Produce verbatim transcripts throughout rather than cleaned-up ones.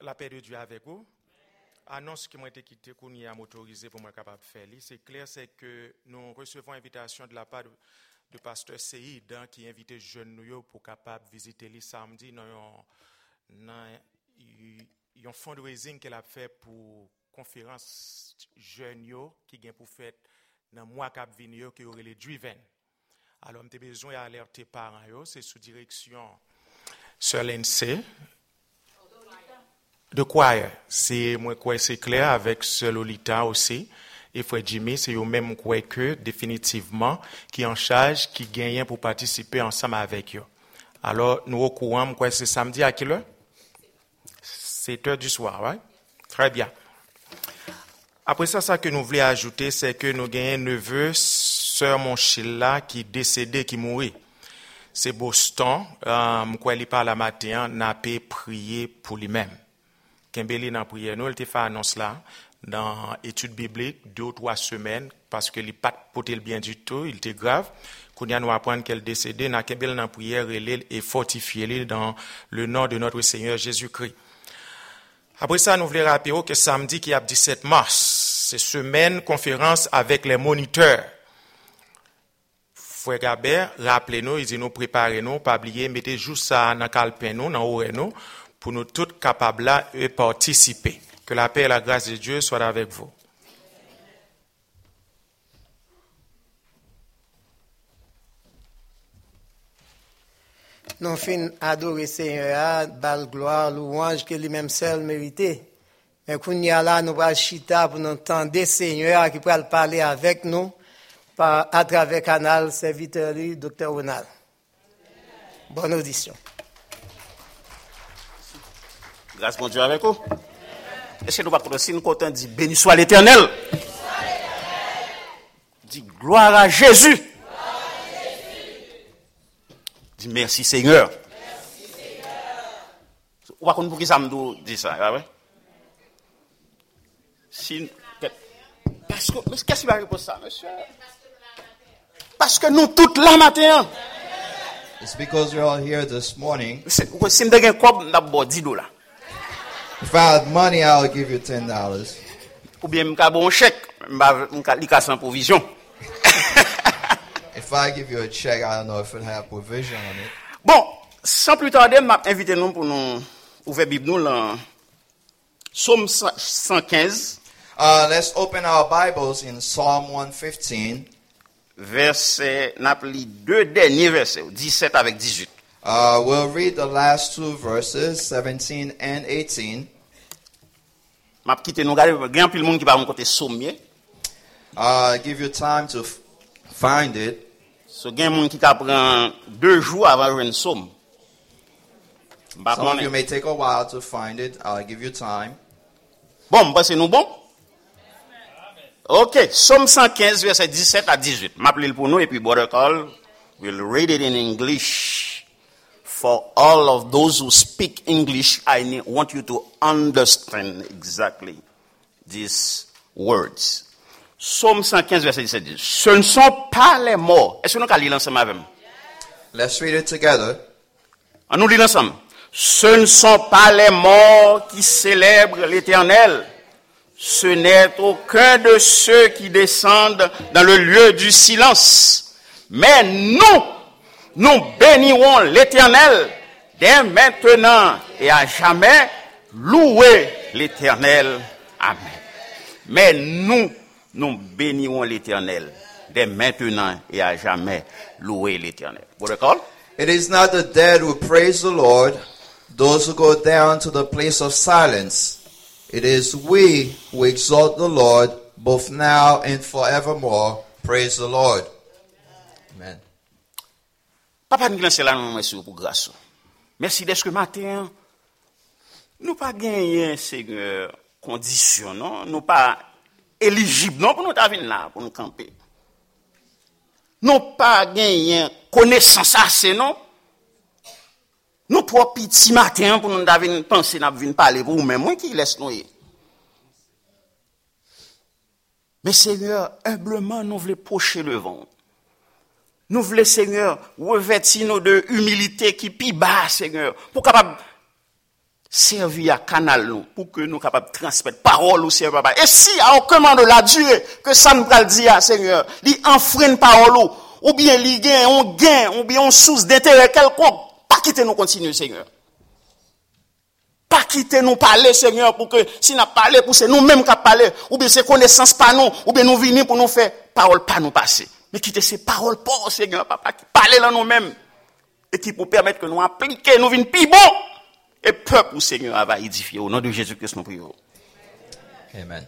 La paix de Dieu avec vous. Annonce qui m'a été quitté, qu'on y a motorisé pour moi capable de faire. C'est clair, c'est que nous recevons invitation de la part de, de pasteur Seïd, hein, qui invite les jeunes nous pour capable visiter les samedi dans un fundraising qu'elle a fait pour conférence jeunes yo qui gagne pour faire dans mois cap venir qui aurait les driven. Alors, on a besoin d'alerter les parents, yo, c'est sous direction Sœur Lindsay. De quoi? C'est moi quoi c'est clair avec Sœur Lolita aussi et frère Jimmy, c'est eux même quoi que définitivement qui en charge, qui gagne pour participer ensemble avec eux. Alors, nous au courant quoi c'est samedi à quelle heure? sept heures du soir, right? Très bien. Après ça, ça que nous voulons ajouter, c'est que nous gagnons un neveu, Sœur Monchilla, qui est décédé, qui mourit. C'est Boston, euh, quoi il parle la matin, n'a pas prié pour lui-même. Kembeli n'a prié, nous, il t'a fait annonce là, dans études bibliques, deux ou trois semaines, parce que il n'a pas porté le bien du tout, il était grave. Qu'on y a nous apprendre qu'elle est décédée, n'a Kembeli n'a prière, et fortifié dans le nom de notre Seigneur Jésus-Christ. Après ça, nous voulons rappeler que samedi qui est le dix-sept mars, c'est semaine conférence avec les moniteurs. Frère Gabert, rappelez-nous, il dit nous préparez-nous, pas oublier, mettez juste ça dans calepin nous, dans oreille nous, pour nous tous capables là et participer. Que la paix et la grâce de Dieu soient avec vous. Nous fin adorer Seigneur, bal gloire, louange que lui-même seul mérité. Mais qu'on y a là, nous va chita pour nous entendre Seigneur qui pourra parler avec nous par, à travers canal serviteur lui, docteur Ronald. Bonne audition. Grâce mon Dieu avec vous. Est-ce que nous pas aussi nous content dit béni soit l'Éternel. Dis gloire à Jésus. Dis merci Seigneur. Merci Seigneur. Ou pas qu'on pour qui ça me dit ça, ah ouais? Si parce que mais qu'est-ce qui va répondre ça, monsieur? Parce que nous toutes là matin. It's because we're all here this morning. C'est si me donne cob n'a bo dix dollars. If I had money, I'll give you ten dollars. Ou bien m'ka bon chèque, m'ka m'ka li ka sans provision. If I give you a check, I don't know if it have provision on it. Bon, sans plus tarder, m'a invité nous pour nous ouvrir Bible nous dans Psaume cent quinze. Uh, let's open our Bibles in Psalm one fifteen. Verset, n'a li deux derniers versets, dix-sept avec dix-huit. Uh, we'll read the last two verses, seventeen and eighteen. M'a quitté nous regarder, grand pile monde qui va mon côté sommier. Uh, give you time to f- find it. So gen moun qui prend deux jours avant une somme. Some of you may take a while to find it. I'll give you time. Bon, bah c'est nous bon. OK, Psaume cent quinze verset dix-sept à dix-huit. M'appelle pour nous et puis Brother Carl will read it in English. For all of those who speak English, I need, want you to understand exactly these words. Psaume cent quinze verset dix-sept dit, ce ne sont pas les morts. Est-ce que nous allons lire ensemble avec moi? Let's read it together. On nous lit ensemble. Ce ne sont pas les morts qui célèbrent l'Éternel. Ce n'est aucun de ceux qui descendent dans le lieu du silence. Mais nous, nous bénirons l'Éternel dès maintenant et à jamais. Louez l'Éternel. Amen. Mais nous, nous bénirons l'Éternel dès maintenant et à jamais. Louez l'Éternel. Vous recordez? It is not the dead who praise the Lord, those who go down to the place of silence. It is we who exalt the Lord, both now and forevermore. Praise the Lord. Amen. Papa, nous lançons la main merci pour grâce. Merci d'être que matin, nous pas gagné, Seigneur, condition, non? Nous pas éligibles, non, pour nous venir là, pour nous camper. Nous pas gagné connaissance assez, non? Nous trop petits matin pour nous venir penser, nous venir parler pour nous-mêmes, moi qui laisse nous. Mais Seigneur, humblement, nous voulons pocher le vent. Nous voulons, Seigneur, revêtir nous de humilité qui pi bas, Seigneur, pour capable servi à canal nous pour que nous capables de transmettre parole au Seigneur papa. Et si à aucun moment de la durée que ça nous pral dire à Seigneur, li enfreint parole ou bien li gain on gain ou bien on source d'intérêt quelconque, pas quitter nous continuer Seigneur. Pas quitter nous parler Seigneur pour que si n'a parlé pour c'est nous-mêmes qui parler ou bien c'est connaissance pas nous ou bien nous venir pour nous faire parole pas nous passer. Mais quitter ces paroles pour Seigneur papa qui parler là nous-mêmes et qui pour permettre que nous appliquer nous vinn plus bon. Et peuple au Seigneur va édifier. Au nom de Jésus-Christ, nous prions. Amen.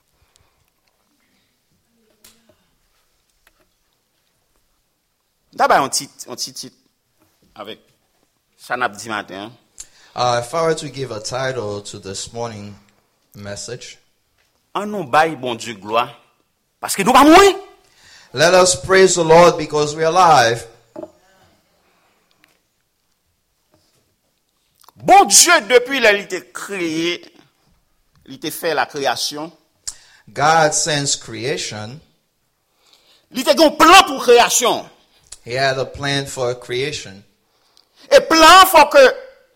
D'abord, un petit, un petit titre avec ça n'a pas dit matin. Uh, if I were to give a title to this morning message, En nous bail bon Dieu gloire parce que nous pas mourir. let us praise the Lord because we are alive. Bon Dieu depuis qu'il était créé, il était fait la création. God since creation, Il était un plan pour création. He had a plan for creation. Et plan faut que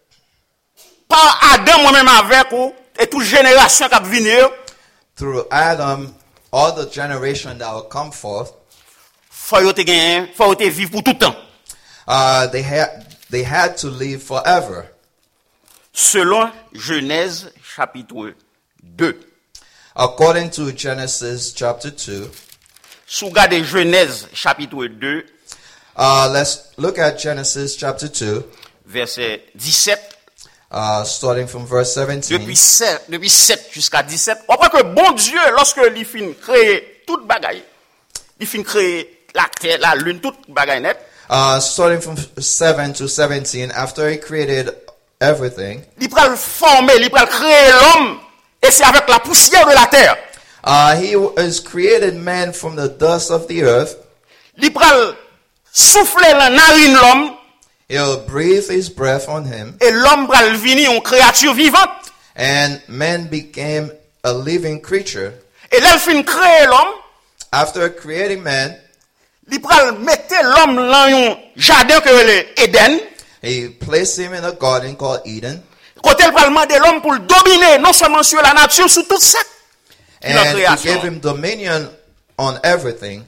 par Adam moi-même avec ou et toute génération qui va venir, Through Adam, all the generation that will come forth, faut yo te gagner, faut yo te vivre pour tout temps. uh, they had they had to live forever. Selon Genèse chapitre deux. According to Genesis chapter two, Sous regardez Genèse chapitre deux, uh, let's look at Genesis chapter two, verset dix-sept, uh, starting from verse seventeen. depuis sept, depuis sept jusqu'à dix-sept. On voit que bon Dieu, lorsque il fin créer toute bagaille, il fin créer la terre, la lune, toute bagaille net, Uh, starting from seven to seventeen, after He created everything, il pral former, il pral créer l'homme, et c'est avec la poussière de la terre. uh, He has created man from the dust of the earth. Il pral souffler la narine l'homme, He'll breathe His breath on him, et l'homme pral venir une créature vivante. and man became a living creature. Et là, il fin créer l'homme, After creating man, il pral mettre l'homme dans un jardin que le Éden. He placed him in a garden called Eden, Côté le parlement de l'homme pour le dominer, non seulement sur la nature, sur tout ça. La and He création. gave him dominion on everything.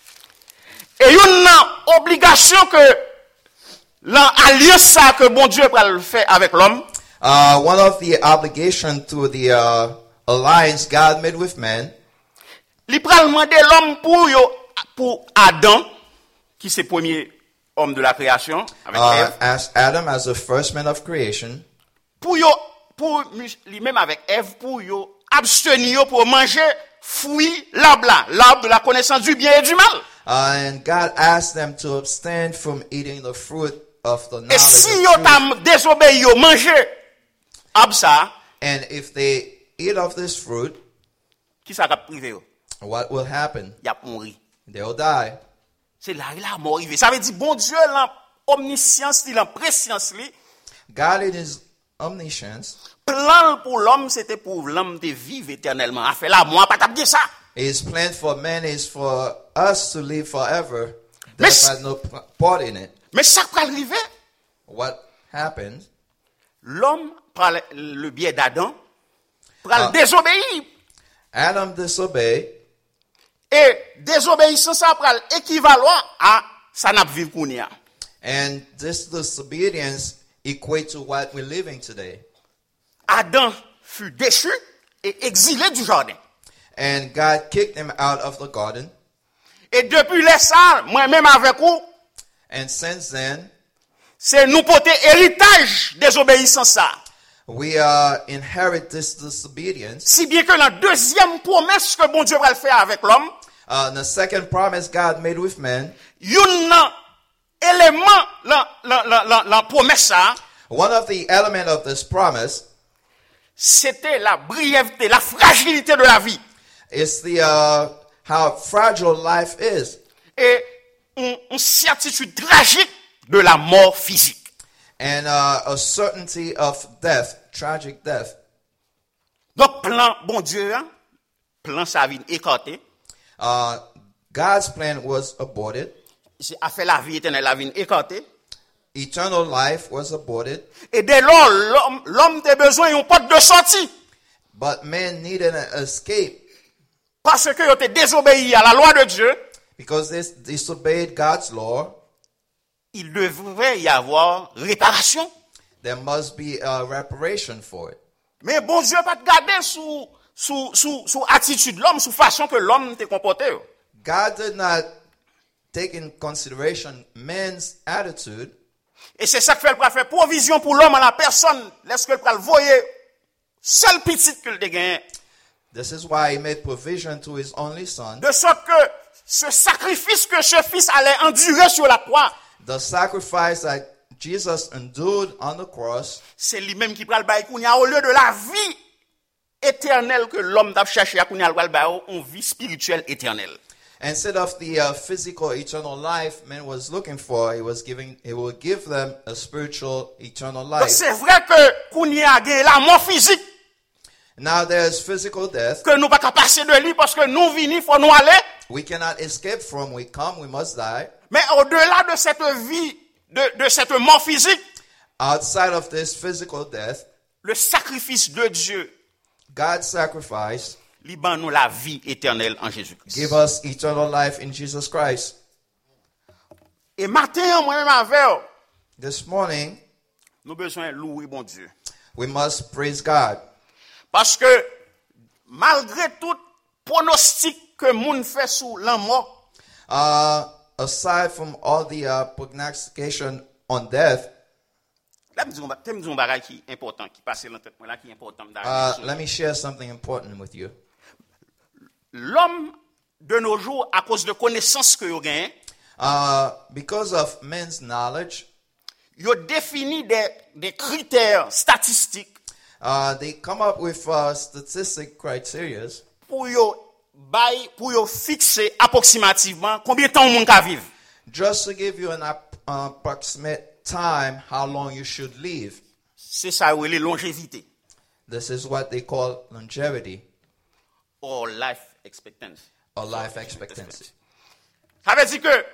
Et une obligation que l'alliance ça que bon Dieu va le faire avec l'homme, Uh, one of the obligations to the uh, alliance God made with man, il pral demander l'homme pour yo, pour Adam, qui c'est le premier homme de la création, avec uh, Ève, as Adam as the first man of creation, pour yo, pour lui-même avec Ève, pour yo abstenir pour manger fruit l'arbre là, l'arbre de la connaissance du bien et du mal. uh, and God asked them to abstain from eating the fruit of the Et knowledge si of yo truth. t'a désobéi, yo manger arbre ça, And if they eat of this fruit, qui ça va priver yo? what will happen? Y a mourir. They'll die. C'est là il a mort arrivé. Ça veut dire bon Dieu l'omniscience, l'omniscience, God in His omniscience, plan pour l'homme c'était pour l'homme de vivre éternellement. A fait là moi pas t'a dit ça. His plan for man is for us to live forever. Mais- Death has no p- part in it. Mais ça va arriver. What happened? L'homme par le- le biais d'Adam pral Ah. désobéir Adam disobeyed, et désobéissance ça pral équivalent à ça n'a vivre kounia. and this disobedience equates to what we're living today. Adam fut déchu et exilé du jardin. And God kicked him out of the garden. Et depuis les ça, moi-même avec vous, And since then, c'est nous porter héritage désobéissance ça. we uh, inherit this disobedience. Si bien que la deuxième promesse que bon Dieu va le faire avec l'homme, Uh, the second promise God made with man, un élément la la la la, la promesse ça, one of the elements of this promise c'était la brièveté, la fragilité de la vie is the uh, how fragile life is, et une, une certitude tragique de la mort physique. and uh, a certainty of death, tragic death. Donc plan bon Dieu, hein, plan sa vie écarté, Uh, God's plan was aborted. c'est a fait la vie éternelle, la vie écartée. eternal life was aborted, Et dès lors, l'homme, l'homme a besoin d'une porte de sortie. but men needed an escape Parce que ils ont désobéi à la loi de Dieu, because they disobeyed God's law. il devrait y avoir réparation. There must be a reparation for it. Mais bon Dieu pas te garder sous, sous, sous, sous attitude de l'homme, sous façon que l'homme t'est comporté. God did not take in consideration men's attitude. Et c'est ça que fait le faire provision pour l'homme à la personne, lorsque le le voyer, seul petit que le gagné. This is why he made provision to his only son. De sorte que ce sacrifice que ce fils allait endurer sur la croix, The sacrifice that Jesus endured on the cross, c'est lui-même qui prend le bail au lieu de la vie éternelle que l'homme t'a cherché à kounya le bail, une vie spirituelle éternelle. instead of the uh, physical eternal life man was looking for, he was giving, he will give them a spiritual eternal Donc life. c'est vrai que kounya a gagné la mort physique, Now there's physical death. que nous pas qu'à passer de lui parce que nous venons, faut nous aller. We cannot escape from. We come, we must die. Mais au-delà de cette vie, de, de cette mort physique, Outside of this physical death, le sacrifice de Dieu, God's sacrifice liban nous la vie éternelle en Jésus-Christ. give us eternal life in Jesus Christ. Et matin, moi-même avec, This morning, nous avons besoin de louer bon Dieu. we must praise God. Parce que, malgré tout pronostic que moun fait sur la mort, Uh, aside from all the uh, prognostication on death, là, je me dis un bagage qui est important, qui passe dans la tête, là, qui est important. uh, let me share something important with you. L'homme, de nos jours, à cause de connaissances que vous gagnez, Uh, because of men's knowledge, il a défini des, des critères statistiques uh, they come up with uh, statistic criteria pour yo bay, pour yo fixer approximativement combien de temps on va vivre. just to give you an ap- approximate time how long you should live. C'est ça, ou les longévité, This is what they call longevity or life expectancy. or life expectancy. Ça veut dire que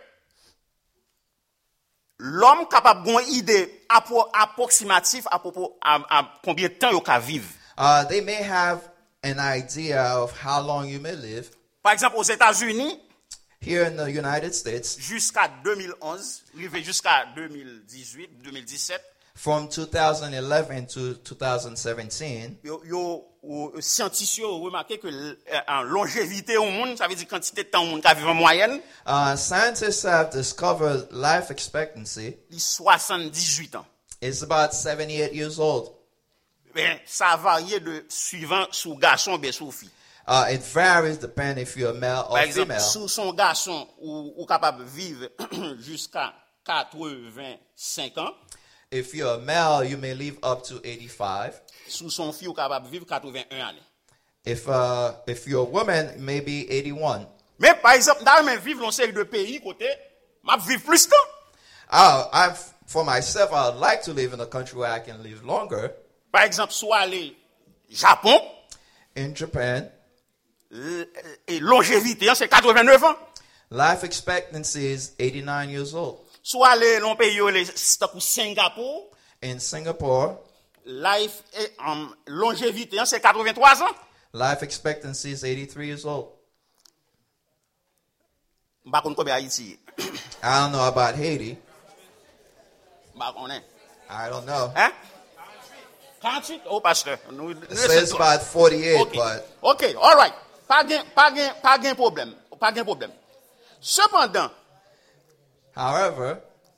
l'homme capable d'une idée appro- approximative à propos à, à combien de temps il va vivre. Uh, they may have an idea of how long you may live. Par exemple, aux États-Unis, Here in the United States, jusqu'à deux mille onze, arrivé jusqu'à deux mille dix-huit, deux mille dix-sept, from two thousand eleven to two thousand seventeen, yo, yo, yo, scientifiques ont remarqué que euh, en longévité au monde, ça veut dire quantité de temps au monde qui vit en moyenne, uh, scientists have discovered life expectancy il soixante-dix-huit ans. is about seventy-eight years old. Ben, ça varie de suivant sous garçon ou sous fille. Uh, it varies depending if you're male or Par exemple, female. sous son garçon ou, ou capable de vivre jusqu'à quatre-vingt-cinq ans, If you're a male, you may live up to eighty-five. sous son fille ou capable de vivre quatre-vingt-un années. If uh, if you're a woman, maybe eighty-one. Mais par exemple, dans même vivre dans série de pays côté, m'a vivre plus de temps. Uh, I've, for myself, I would like to live in a country where I can live longer. Par exemple, soit aller Japon, In Japan, l- et longévité, hein, c'est quatre-vingt-neuf ans. life expectancy is eighty-nine years old. Soit aller dans pays où les stock ou Singapour, In Singapore, life et en longévité, hein, c'est quatre-vingt-trois ans. life expectancy is eighty-three years old. M'pa konn combien Haïti. I don't know about Haiti. M'pa connaît. I don't know. Hein? quarante-huit? Oh, pasteur. Nous, It says about forty-eight, OK. but OK, all right. Pas gain, pas gain, pas gain problème. Pas gain problème. Cependant, however,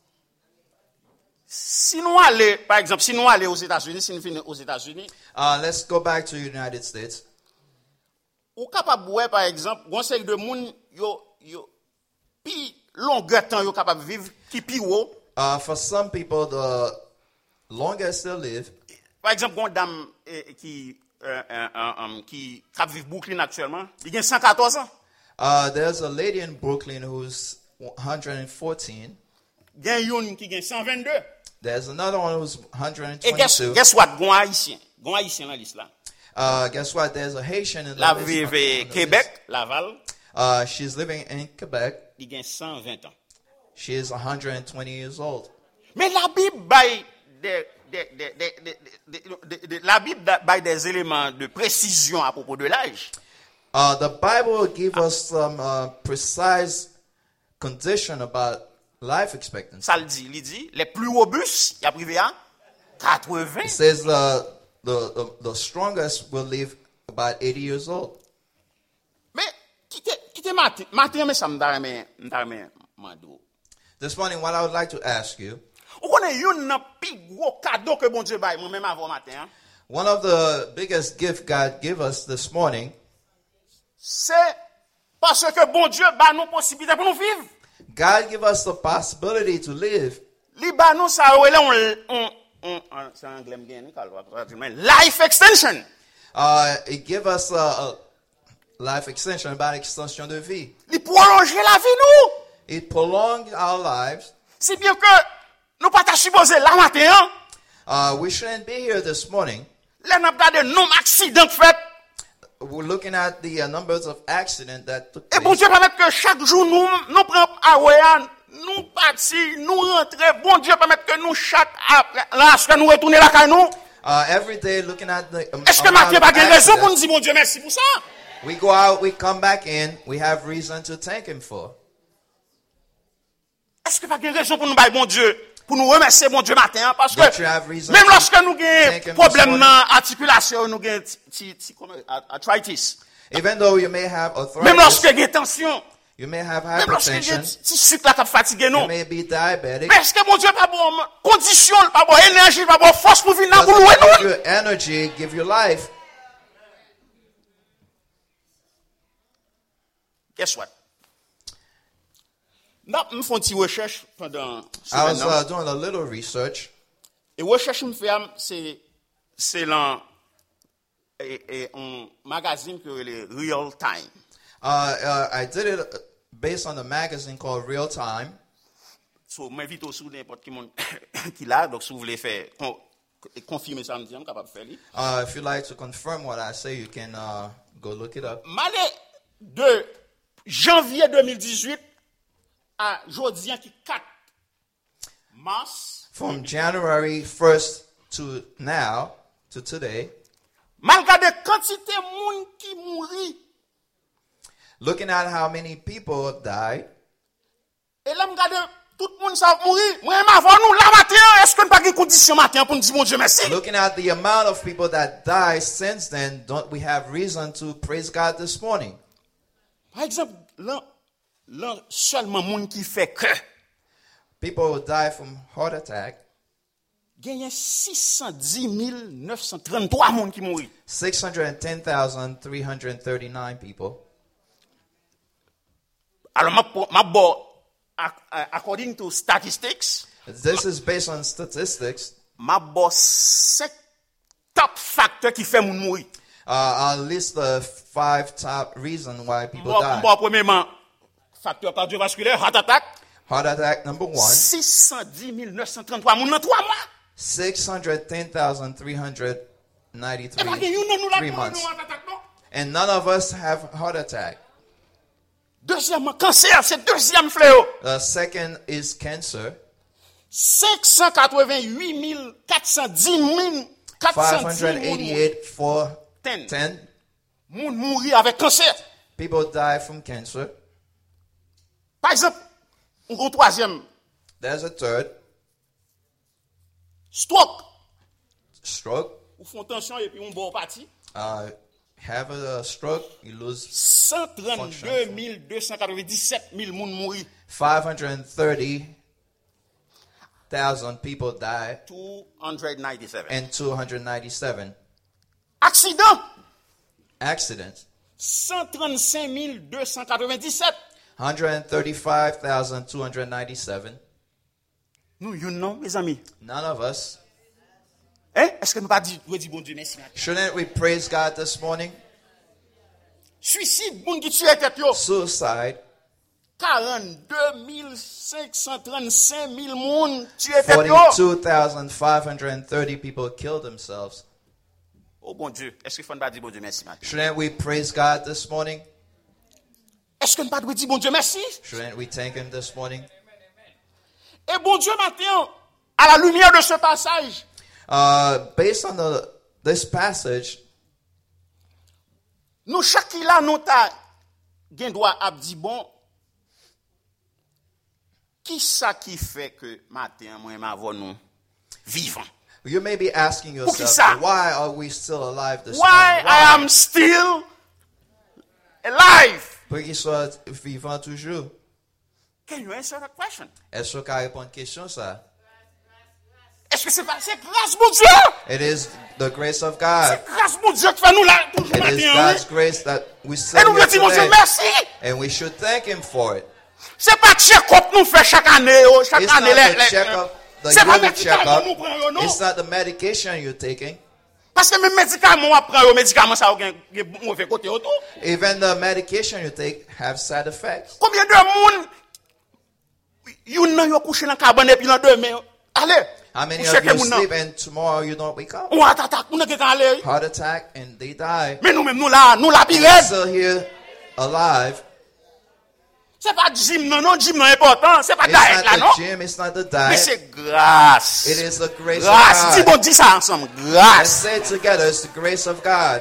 si nous allons, par exemple, si nous allons aux États-Unis, si nous venons aux États-Unis, uh, let's go back to the United States. ou capable ouais par exemple, gon série de monde yo yo pi longueur temps yo capable vivre qui pi haut. Uh, for some people, the longest they live, Par exemple, gon dame eh, qui euh, euh, euh, qui cap vivre Brooklyn actuellement, il a cent quatorze ans. uh, there's a lady in Brooklyn who's one hundred fourteen. Gen yon qui gen cent vingt-deux. There's another one who's one hundred Et guess, twenty-two. guess what? Gon haïtien. Gon haïtien dans liste là. Uh, guess what? There's a Haitian in the La list. vive on the Québec, list. Laval, Uh, she's living in Quebec. il gen cent vingt ans. She is one hundred twenty years old. Mais la Bible baille des, des, des, des, des, des, des, des, la Bible baille des éléments de précision à propos de l'âge. Uh, the Bible gives us some uh, precise condition about life expectancy. Ça le dit, il dit, les plus robustes, il y a privé à quatre-vingts. It says uh, the, the the strongest will live about eighty years old. Mais quittez quittez matin, matin mais ça me donne mais me mando. This morning, what I would like to ask you, Ou connaît un plus gros cadeau que bon Dieu baille moi même avant matin. Hein? one of the biggest gifts God gave us this morning, C'est parce que bon Dieu ba nous possibilité pour nous vivre. God gave us the possibility to live. Li ba nous ça ouais là on on c'est en anglais bien life extension. Uh, it gave us a, a life extension, about extension de vie. Li prolonger la vie nous. It prolonged our lives. Si bien que nous pas ta supposé là matin. Hein? Uh, we shouldn't be here this morning. Là n'a pas de non accident fait. We're looking at the uh, numbers of accidents that took Et bon place. Dieu permet que chaque jour nous nous prend Hawaïan, nous partir, nous rentrer. Bon Dieu permet que nous chaque après lorsque nous retourner la caille nous. Uh, every day looking at the um, Est-ce que amount Mathieu of pas de raison pour nous accidents. dire bon Dieu merci pour ça? We go out, we come back in, we have reason to thank Him for. Est-ce que pas de raison pour nous bailler bon Dieu? Pour nous remercier bon Dieu matin parce Don't que you have reason même to lorsque nous thank avons him problème this dans l'articulation, nous avons ti- ti- comment, arthritis. Even though you may have Même lorsque arthritis, il y a tension, you may have même lorsque il y a hypertension, petit sucre là qui fatigué nous. you may be diabetic. Mais est-ce que mon Dieu pas bon condition, pas bon énergie, pas bon force pour venir Doesn't pour nous give nous? you energy, give you life. Guess what? Là, je fais une petite recherche pendant I was semaine. uh, doing a little research. Et recherche que je fais, c'est c'est dans et, et un magazine que le Real Time. Uh, uh, I did it based on a magazine called Real Time. So, m'invite aussi n'importe qui monde qui là, donc si vous voulez faire con- confirmer ça, me dire, je capable de faire. Uh, if you'd like to confirm what I say, you can uh, go look it up. Malé de janvier deux mille dix-huit à aujourd'hui qui quatre mars, From January first to now, to today, malgré de quantité de monde qui mourit, looking at how many people have died, et là, m'gade tout le monde ça mourir. Moi, avant nous, là matin, est-ce qu'on n'a pas de condition matin pour nous dire bon Dieu merci? looking at the amount of people that died since then, don't we have reason to praise God this morning? Par exemple, là, là seulement monde qui fait que, People who die from heart attack, gagne six cent dix mille neuf cent trente-trois monde qui mourir. six hundred ten thousand three hundred thirty-nine people. Alors, ma, ma bo, ac- according to statistics, This is based on statistics. ma bo cinq top facteurs qui fait moun mourir. Uh, I'll list the five top reasons why people Bon, die. bon, premièrement, facteur cardiovasculaire, heart attack, Heart attack, number one. six cent dix mille neuf cent trente-trois moun dans trois mois. six hundred ten thousand three hundred Et pas ninety-three, que yon nan nou la three pou months. nou heart attack, non? And none of us have heart attack. Deuxièmement, cancer, c'est deuxième fléau. The second is cancer. cinq cent quatre-vingt-huit mille quatre cent dix mille quatre cent dix mille five eighty-eight for Ten. ten. moun mourir avec cancer. People die from cancer. Par exemple, un troisième, There's a third, stroke. stroke. Ou font tension et puis on bon parti. Uh, have a stroke, you lose cent trente-deux mille deux cent quatre-vingt-dix-sept mille moun mourir. five hundred thirty thousand people die two hundred ninety-seven. and two hundred ninety-seven Accident, accidents. cent trente-cinq mille deux cent quatre-vingt-dix-sept. one hundred thirty-five thousand two hundred ninety-seven. Nous, you know, mes amis. None of us. Hein? Est-ce que nous pas dit, nous dit bon Dieu merci. Shouldn't we praise God this morning? Suicide, moun qui tue tête yo. Suicide, quarante-deux mille cinq cent trente-cinq mille moun tue tête yo. forty-two thousand five hundred thirty people killed themselves. Oh bon Dieu, est-ce que faut pas dire bon Dieu merci matin? Shouldn't we praise God this morning? Est-ce que nous pas dire bon Dieu merci? Shouldn't we thank Him this morning? Et bon Dieu matin, À la lumière de ce passage, Uh, based on the, this passage, nous chaque qui là nous ta gen droit à dire bon qui ça qui fait que matin moi m'avons nous vivant. you may be asking Pour qui yourself, ça? why are we still alive this Why morning? I am still alive? Pour qu'il soit vivant toujours. Can you answer that question? Est-ce qu'on répond à une question ça? Est-ce que c'est pas c'est grâce mon Dieu? It is the grace of God. C'est grâce mon Dieu qui fait nous là toujours It is matin. God's grace that we Et send nous here disons mon Dieu today. merci. And we should thank Him for it. C'est pas check-up nous fait chaque année, oh, chaque It's année not les, the les- checkup, the c'est pas yearly médicament checkup. nous prenons non. It's not the medication you're taking. Parce que mes médicaments on prend, les médicaments ça ont un mauvais côté autour. Even the medication you take have side effects. Combien de monde you nan yo couché dans cabane et puis dans demain. Allez. How many Ou of cheke you moun nan. sleep and tomorrow you don't wake up? On attaque on nan aller. Heart attack and they die. Mais nous même nous là, nous la We're pirate. still here alive. C'est pas gym non non gym non important, c'est pas It's diet là not non. the gym, it's not the Mais diet. c'est grâce. It is the grace Grâce. Dis of bon God. dis ça ensemble. Let's Grâce. say it together, it's the grace of God.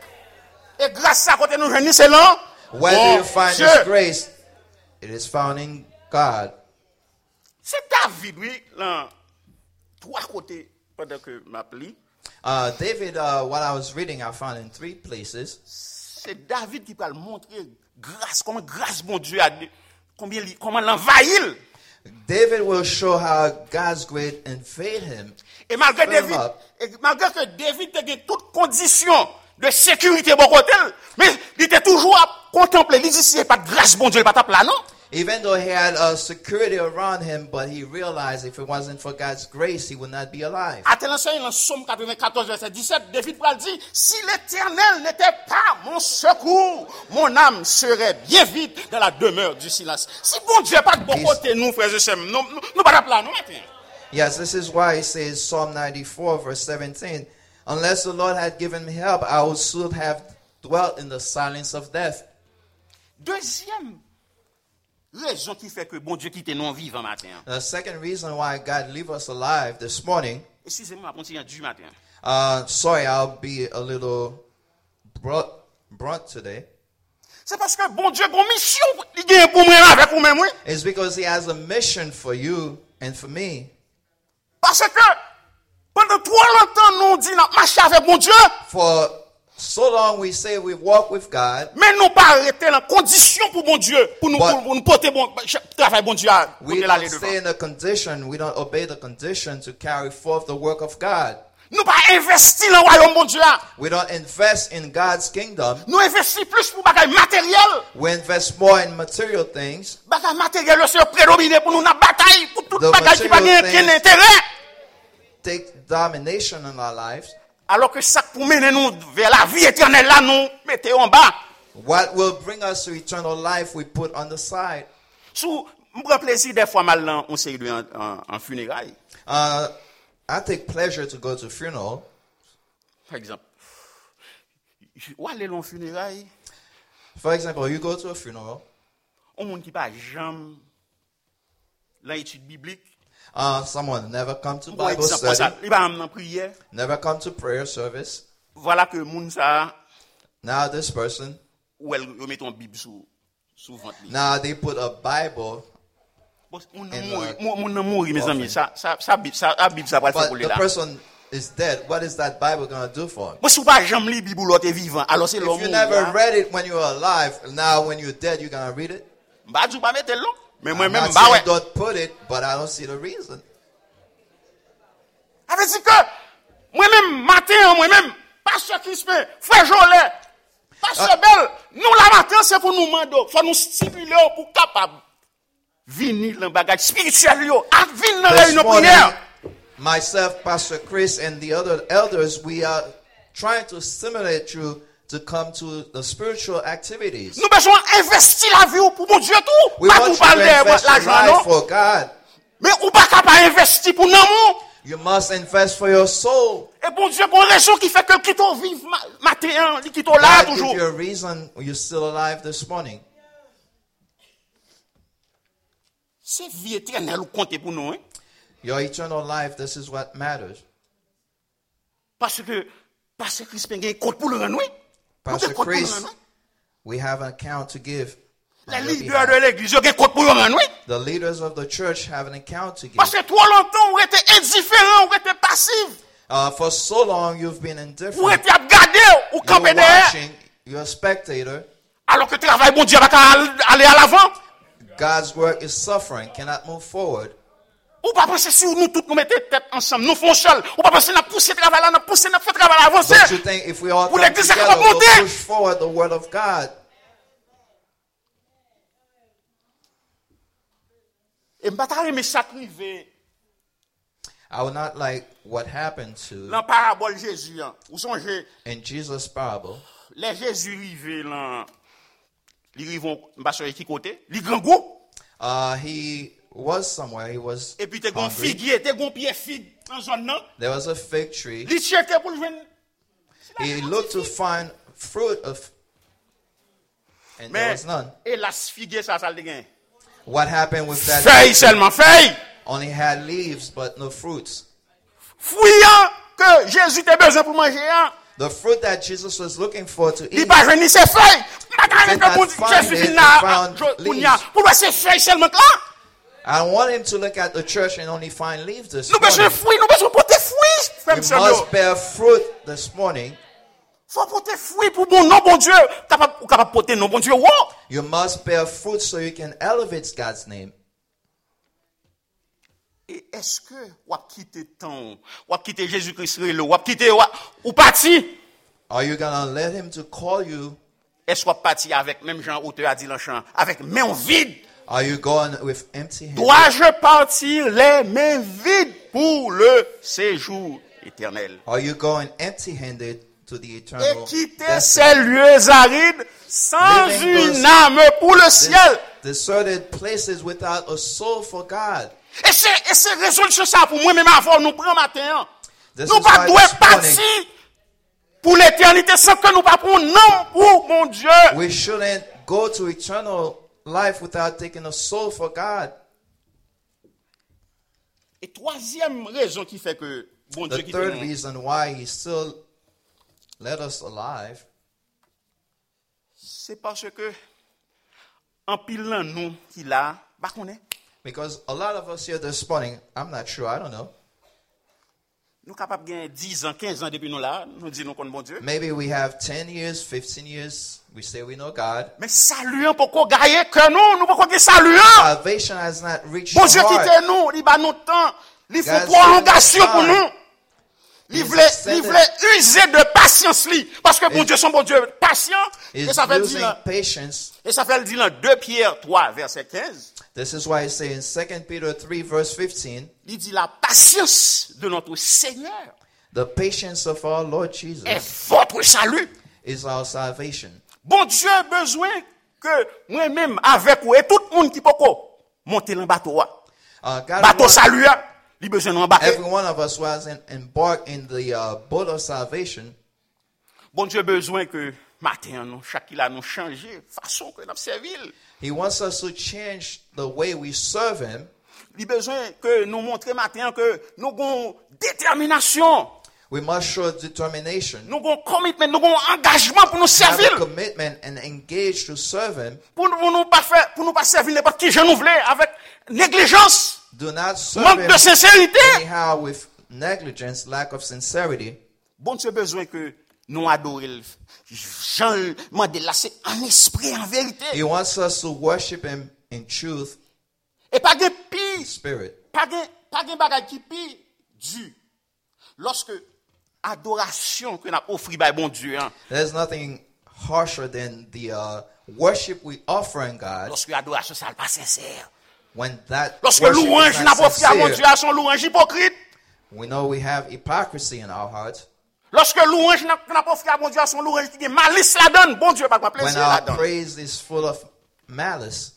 Et grâce ça côté nous jeunes c'est là. Where Bon do you find Dieu. this grace? It is found in God. C'est David oui là trois côtés pendant que m'appli. Uh, David, uh, what I was reading, I found in three places. C'est David qui va le montrer grâce comment grâce bon Dieu a combien li- comment l'envahir. David will show how God's grace invade him. Et malgré Firm David, up. et malgré que David a toutes conditions de sécurité bon côté, mais il était toujours à contempler. Il dit, c'est pas de grâce, bon Dieu, il pas tape là, non? Even though he had uh, security around him, but he realized if it wasn't for God's grace, he would not be alive. Attention, dans Somme quatre-vingt-quatorze, verset dix-sept, David va dire, si l'Éternel n'était pas mon secours, mon âme serait bien vite dans la demeure du silence. Si bon Dieu n'est pas de bon He's- côté, nous, frères et sœurs, nous, nous, nous pas tape là, non, matin. Yes, this is why he says Psalm ninety-four, verse seventeen, unless the Lord had given me help, I would soon have dwelt in the silence of death. Deuxième raison qui fait que bon Dieu quitte nous vivants matin. The second reason why God leave us alive this morning, Excusez-moi, on continue du matin. uh, sorry, I'll be a little brunt, brunt today, C'est parce que bon Dieu, bon mission, il gagne pour moi avec vous même, oui. is because he has a mission for you and for me. Parce que pendant trop longtemps, nous disons, nous marchons avec bon Dieu, For so long we say we walk with God, mais nous pas arrêter la condition pour bon Dieu, pour nous, But- pour, pour nous porter bon, travail bon Dieu à we côté don't l'aller stay devant. in a condition, we don't obey the condition to carry forth the work of God. Nous pas investir dans le royaume bon Dieu. We don't invest in God's kingdom. Nous investir plus pour bagaille matériel. We invest more in material things. Bagaille matériel, c'est prédominé pour nous dans la bataille, pour toute The bagaille qui pas material gagner things- intérêt. Take domination in our lives. Alors que ça pour mener nous vers la vie éternelle là, nous mettez en bas. What will bring us to eternal life, we put on the side. Sous, me prend plaisir des fois mal dans on série de en, en, en funérailles. Uh, I take pleasure to go to funeral. Par exemple, où aller en funérailles, For example, you go to a funeral. on monde qui pas jamais l'étude biblique. Uh, someone never come to Bon Bible exemple comme ça, study, il va en prière. never come to prayer service. Voilà que moun ça Now this person, ou elle met ton bible sous sous ventre. li. now they put a Bible, Bon, moun And, nan uh, mouri, moun moun nan mouri mes often. amis, ça ça ça bible ça la bible ça va le faire but pour the les là. person is dead. What is that Bible going to do for him? Bon si ou pas jamais li bible ou t'es vivant, alors c'est l'homme. If you never read it when you were alive, now when you're dead, you're going to read it? Ba djou pas mettre l'eau. Mais moi I'm même not ba ouais. saying don't put it, but I don't see the reason. Ça veut dire que moi-même, matin, moi-même, pasteur Crispin, frère Jolet, pasteur Belle, nous la matin, c'est pour nous demander, faut nous stimuler pour capable venir dans le bagage spirituel, yo, à venir dans la This réunion morning, prière. myself, Pastor Chris, and the other elders, we are trying to stimulate you to come to the spiritual activities. Nous besoin investir la vie pour mon Dieu tout. We Pas want tout you to parler invest your l'argent, life non. for God. Mais ou pas capable investir pour l'amour. You must invest for your soul. Et bon Dieu, pour une raison qui fait que quitte au vivre matin, il quitte au là God give toujours. you a reason you're still alive this morning. C'est vie éternelle ou compter pour nous, hein. Your eternal life, this is what matters. Parce que, parce que Christ a un compte pour le rendre, oui. Pastor Chris, we have an account to give. Les leaders de l'église, ils ont un compte pour le rendre, oui. The leaders of the church have an account to give. Parce que trop longtemps, on était indifférents, on était passifs. Uh, for so long, you've been On indifferent. était à regarder, ou camper You're derrière. watching, you're a spectator. Alors que le travail, bon Dieu, va aller à l'avant. God's work is suffering, cannot move forward. Ou pas penser si nous tous nous mettons tête ensemble, nous faisons seul. Ou pas penser à pousser le travail là, à pousser à faire le travail avancer. Don't you think if we all Pour come l'église, ça together, va we'll monter. push forward the word of God? Et je ne vais pas ça privé. I would not like what happened to Dans la parabole Jésus, hein, vous songez, in Jesus' parable. les Jésus arrivés là, ils arrivent, je ne sais pas qui côté, ils grand goût. Uh, he was somewhere. He was Et puis tu as un hungry. figuier, tu as un pied figue dans zone là. There was a fig tree. Il cherchait pour le joindre. He looked to find fruit of, and there Mais, was none. et la figuier, ça, ça le gagne. What happened with that? Feuille seulement, feuille. Only had leaves but no fruits. Fouillant que Jésus a besoin pour manger. Hein. The fruit that Jesus was looking for to Il eat. pas venir ses feuilles. Did not find Jésus it, vient he found leaves. pour voir ses feuilles seulement là. I don't want him to look at the church and only find leaves this Nous besoin de morning. fruits, nous besoin de porter fruits. We Frère Samuel. must bear fruit this morning. Faut porter fruits pour mon nom, bon Dieu. Capable, capable de porter nom, bon Dieu. Wow. You must bear fruit so you can elevate God's name. Et est-ce que ou a quitté ton, ou a quitté Jésus-Christ ou a quitté ou parti? Are you going to let him to call you? Est-ce qu'on parti avec même Jean auteur a dit dans le chant, avec main vide? Are you going with empty hands? Dois-je partir les mains vides pour le séjour éternel? Are you going empty-handed to the Et eternal quitter destiny? ces lieux arides sans Living une those- âme pour le ciel. Deserted places without a soul for God. Et c'est, et c'est résolution ça pour moi même avant nous prendre matin. This Nous is pas why doit this morning partir pour l'éternité sans que nous pas prendre non pour mon Dieu. we shouldn't go to eternal life without taking a soul for God. Et troisième raison qui fait que bon Dieu The qui third fait reason why he still let us alive, c'est parce que en pile dans nous qui là, pas connaît. because a lot of us here this morning, I'm not sure, I don't know, Nous capables de gagner dix ans, quinze ans depuis nous là, nous disons nous connaissons bon Dieu. maybe we have ten years, fifteen years, we say we know God. Mais saluant pour qu'on gagne que nous, nous pas qu'on saluant. Salvation has not reached Bon the Dieu heart. quitte nous, il bat nous temps, il faut God's prolongation pour time. nous. Il He's voulait, extended. il voulait user de patience li, parce que bon He's- Dieu son bon Dieu patient. Et Is ça fait using dire là, patience. et ça fait dire dans deux Pierre trois verset quinze, This is why I say in Second Peter three verse fifteen, il dit la patience de notre Seigneur the patience of our Lord Jesus est votre salut. is our salvation. Bon Dieu a besoin que moi-même avec vous et tout le monde qui peut monter dans le bateau. Uh, God Bateau wants salut, il a besoin d'embarquer. every one of us who has en- embarked in the uh, boat of salvation. Bon Dieu a besoin que matin nous chaque là nous changer façon que nous servir. He wants us to change the way we serve Him. Il a besoin que nous montrions matin que nous avons détermination, We must show determination, nous avons commitment, nous avons engagement pour nous have servir. a commitment, and engage to serve Him. Pour nous, pour nous pas faire, pour nous pas servir n'importe qui je nous voulais avec négligence, Do not serve manque Him de sincérité. anyhow with negligence, lack of sincerity. Bon Dieu a besoin que nous adorions. Jean demande là, c'est en esprit, en vérité. He wants us to worship Him in truth, Et pas de pire, spirit. pas de, pas de bagage qui pire du. Lorsque adoration que nous avons offert par bon Dieu, hein, There's nothing harsher than the uh, worship we offer in God lorsque adoration ça n'est pas sincère. when that Lorsque worship louange is n'a not pas offert à mon sincere. Dieu à son louange hypocrite. We know we have hypocrisy in our hearts. Lorsque louange n'a n'a pas offert à mon Dieu à son louange qui est malice la donne, bon Dieu pas pas When plaisir our la donne. praise is full of malice.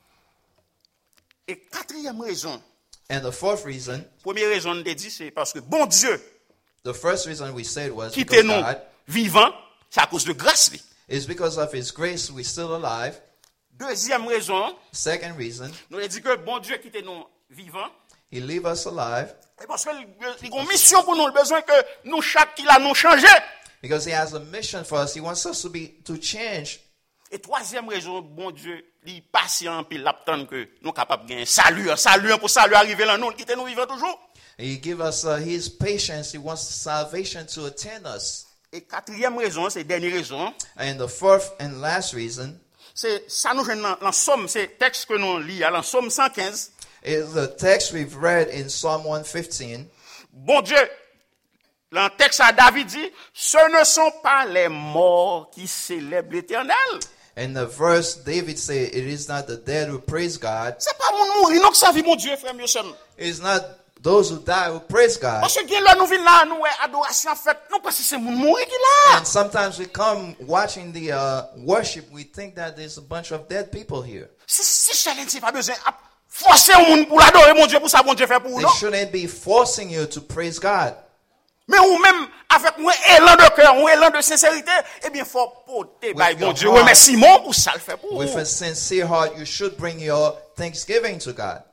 Et quatrième raison, And the fourth reason, première raison on dit c'est parce que bon Dieu the first reason we said was quitte because nous God vivants, c'est à cause de grâce lui. is because of His grace we're still alive. Deuxième raison, Second reason, nous avons dit que bon Dieu quitte nous vivants, He leave us alive Et parce qu'il y a une mission pour nous, le besoin que nous, chaque qui l'a nous changé. because he has a mission for us. He wants us to be to change. Et troisième raison, bon Dieu, il est patient, puis il attend que nous sommes capables de gagner salut, un salut pour salut arriver là, nous, quitter nous vivons toujours. He give us uh, his patience. He wants salvation to attend us. Et quatrième raison, c'est dernière raison, And the fourth and last reason c'est ça nous gêne dans dans Somme, c'est texte que nous lisons, dans Somme cent quinze. is the text we've read in Psalm one fifteen. Bon Dieu, dans le texte à David dit, ce ne sont pas les morts qui célèbrent l'Éternel. In the verse, David say, "It is not the dead who praise God. C'est pas mon mourir, non que ça vit mon Dieu, frère mieux seul. It is not those who die who praise God." Parce que là nous vivons là, nous adoration fait, non parce que c'est mon mourir qui là. And sometimes we come watching the uh, worship, we think that there's a bunch of dead people here. Si si challenge c'est pas besoin à forcer au monde pour l'adorer mon Dieu pour ça mon Dieu fait pour They nous. shouldn't be forcing you to praise God. Mais ou même avec un élan de cœur, un élan de sincérité, eh bien faut porter by your bon Dieu. heart. Remerciement pour ça le fait pour. With a sincere heart, you should bring your thanksgiving to God.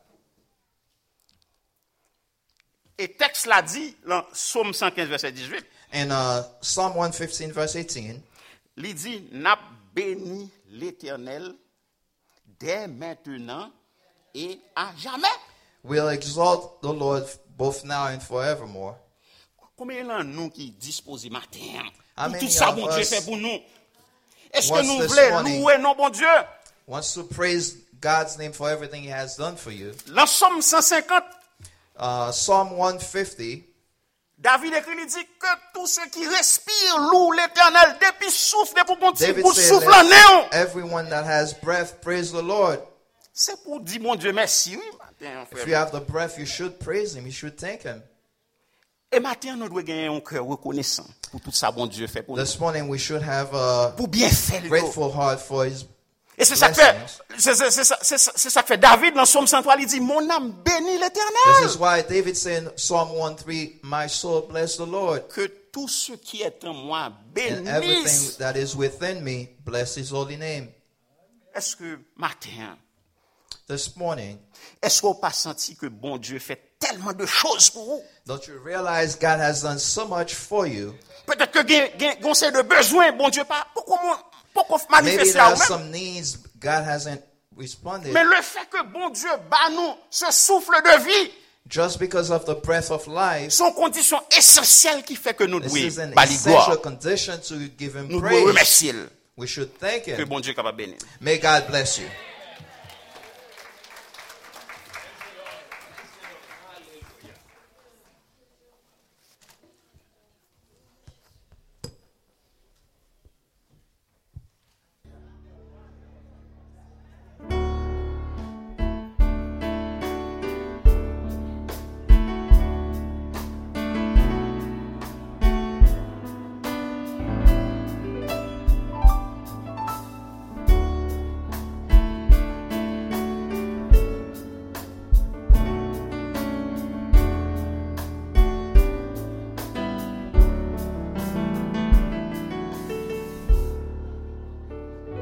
Et texte l'a dit dans Somme cent quinze verset dix-huit. In uh, Psalm one fifteen, verse eighteen, Il dit, n'a béni l'Éternel dès maintenant et à jamais. we'll exalt the Lord both now and forevermore. Combien de nous qui disposent matin How pour many tout ça of bon Dieu us fait pour nous? Est-ce que wants nous this voulons morning- louer non bon Dieu? Wants to praise God's name for everything he has done for you. Dans Somme cent cinquante, Uh, Psalm one fifty, David écrit, il dit que tous ceux qui respirent louent l'Éternel depuis souffle, depuis bon petit David bout de said, souffle en néon. "Let everyone that has breath praise the Lord." C'est pour dire mon Dieu merci, oui, matin, If you frère. have the breath, you should praise him. You should thank him. Et matin, nous devons gagner un cœur reconnaissant pour tout ça bon Dieu fait pour nous. This morning, we should have a Pour bien faire le grateful heart for his. Et c'est ça que fait, c'est, c'est, c'est, ça- c'est, ça- c'est ça que fait David dans Somme cent trois, il dit, mon âme bénit This l'Éternel. is why David said in Psalm one three, "My soul bless the Lord, Que tout ce qui est en moi and everything bénisse. that is within me bless his holy name." Est-ce que matin, This morning, est-ce qu'on n'a pas senti que bon Dieu fait tellement de choses pour vous? don't you realize God has done so much for you? Peut-être que gain- gain- gain c'est de besoin, bon Dieu pas, pourquoi mon- pourquoi Maybe manifester there à are vous-même? some needs God hasn't responded. Mais le fait que bon Dieu bat nous ce souffle de vie, Just because of the breath of life, sont conditions essentielles qui fait que nous this devons is an bali gloire. essential condition to give him Nous devons praise. remercier We should thank que him. bon Dieu est capable de bénir. May God bless you.